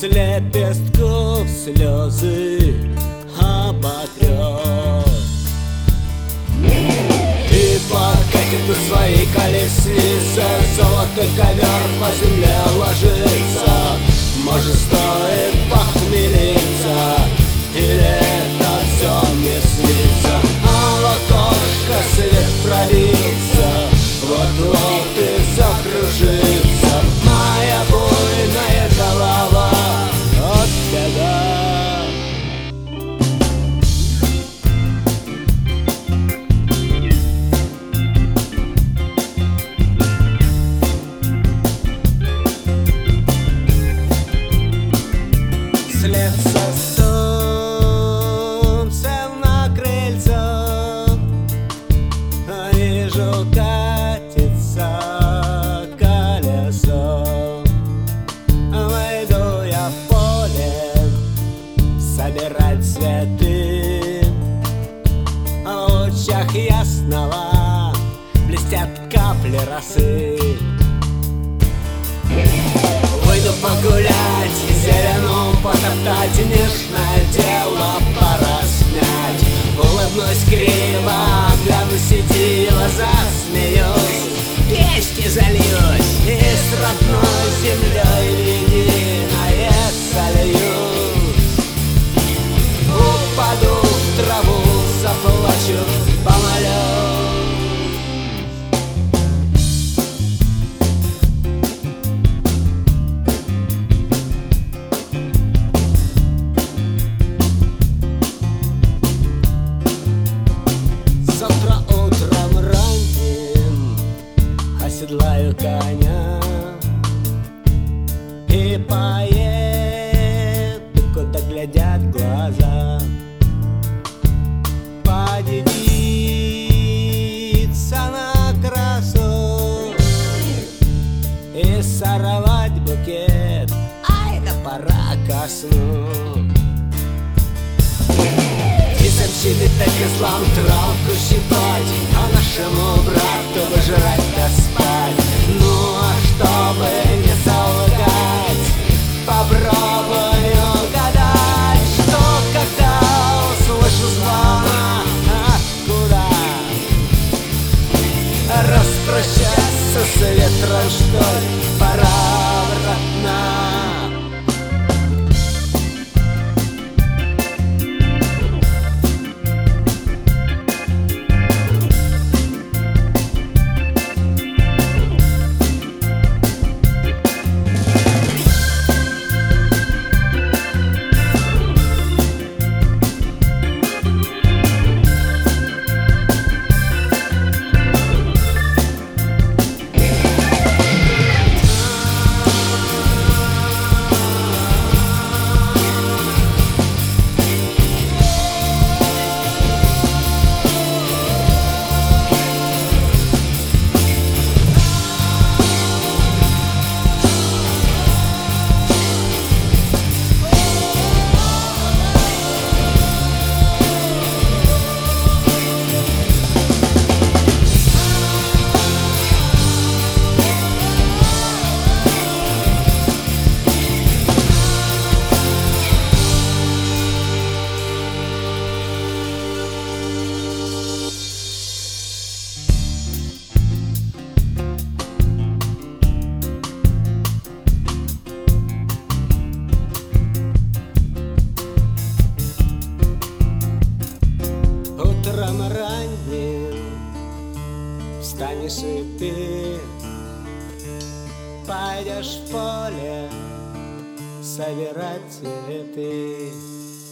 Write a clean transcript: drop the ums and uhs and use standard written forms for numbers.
С лепестков слезы оботрет. И покатит на своей колеснице золотой ковер по земле ложится. Может, стоит похмелиться, или это все мне снится? А вот окошко свет пробился, вот-вот и закружится моя буйная голова от беда. След со солнцем на крыльцо, вижу, катится колесо. Выйду я в поле собирать цветы. В лучах ясного блестят капли росы. Выйду погулять, зелену потоптать, нежное дело пора снять. Улыбнусь криво, глянусь сидела, засмеюсь, песни зальюсь, и с родной землей единое сольюсь. Упаду в траву, заплачу, помолюсь. Завтра утром ранним оседлаю коня и поеду, куда глядят глаза. Подивиться на красу и сорвать букет, ай да пора ко сну. Птицам щебетать, козлам травку щипать, а нашему брату бы жрать да спать. Ну а чтобы не солгать, попробую гадать, что когда услышу звона, откуда распрощаться с ветром, что ли, пора обратно. Утром ранним встанешь и ты, пойдешь в поле собирать цветы.